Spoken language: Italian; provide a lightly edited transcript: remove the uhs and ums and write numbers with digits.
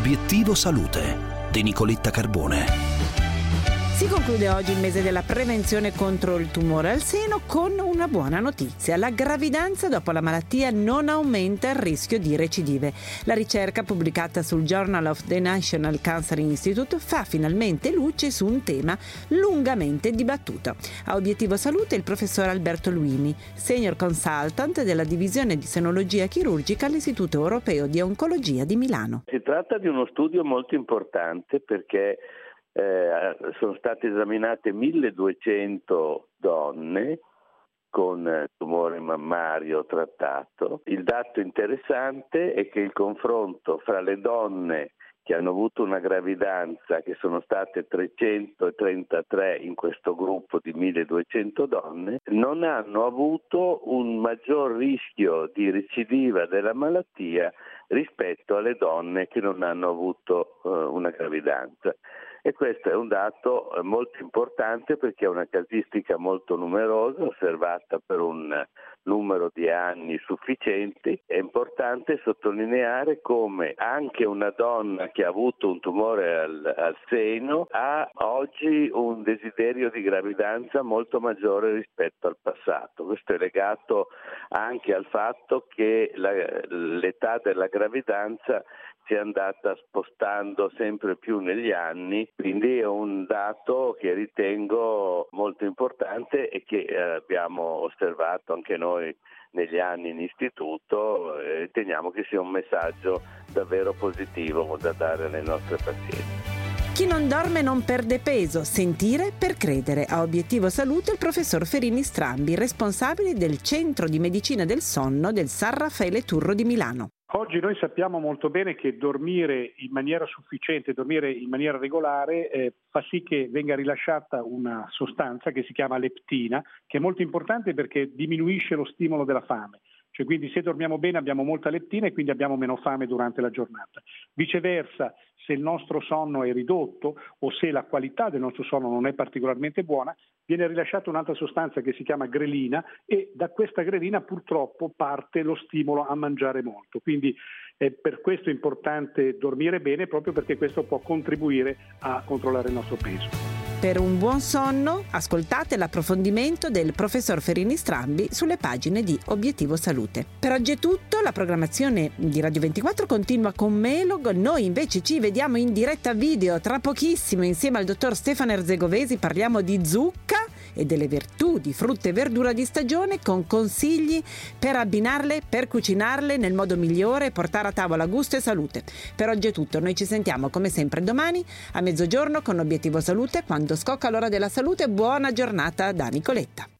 Obiettivo Salute di Nicoletta Carbone. Si conclude oggi il mese della prevenzione contro il tumore al seno con una buona notizia. La gravidanza dopo la malattia non aumenta il rischio di recidive. La ricerca pubblicata sul Journal of the National Cancer Institute fa finalmente luce su un tema lungamente dibattuto. A Obiettivo Salute il professor Alberto Luini, Senior Consultant della Divisione di Senologia Chirurgica all'Istituto Europeo di Oncologia di Milano. Si tratta di uno studio molto importante perché sono state esaminate 1200 donne con tumore mammario trattato. Il dato interessante è che il confronto fra le donne che hanno avuto una gravidanza, che sono state 333 in questo gruppo di 1200 donne, non hanno avuto un maggior rischio di recidiva della malattia rispetto alle donne che non hanno avuto una gravidanza. E questo è un dato molto importante perché è una casistica molto numerosa, osservata per un numero di anni sufficienti. È importante sottolineare come anche una donna che ha avuto un tumore al seno ha oggi un desiderio di gravidanza molto maggiore rispetto al passato. Questo è legato anche al fatto che l'età della gravidanza si è andata spostando sempre più negli anni, quindi è un dato che ritengo molto importante e che abbiamo osservato anche noi negli anni in istituto. Riteniamo che sia un messaggio davvero positivo da dare alle nostre pazienti. Chi non dorme non perde peso, sentire per credere. A Obiettivo Salute il professor Ferini Strambi, responsabile del Centro di Medicina del Sonno del San Raffaele Turro di Milano. Oggi noi sappiamo molto bene che dormire in maniera sufficiente, dormire in maniera regolare fa sì che venga rilasciata una sostanza che si chiama leptina, che è molto importante perché diminuisce lo stimolo della fame. Cioè, quindi se dormiamo bene abbiamo molta leptina e quindi abbiamo meno fame durante la giornata. Viceversa, se il nostro sonno è ridotto o se la qualità del nostro sonno non è particolarmente buona, viene rilasciata un'altra sostanza che si chiama grelina e da questa grelina purtroppo parte lo stimolo a mangiare molto. Quindi è per questo importante dormire bene, proprio perché questo può contribuire a controllare il nostro peso. Per un buon sonno, ascoltate l'approfondimento del professor Ferini Strambi sulle pagine di Obiettivo Salute. Per oggi è tutto, la programmazione di Radio 24 continua con Melog, noi invece ci vediamo in diretta video tra pochissimo insieme al dottor Stefano Erzegovesi, parliamo di zucca e delle virtù di frutta e verdura di stagione con consigli per abbinarle, per cucinarle nel modo migliore e portare a tavola gusto e salute. Per oggi è tutto, noi ci sentiamo come sempre domani a mezzogiorno con Obiettivo Salute quando scocca l'ora della salute. Buona giornata da Nicoletta.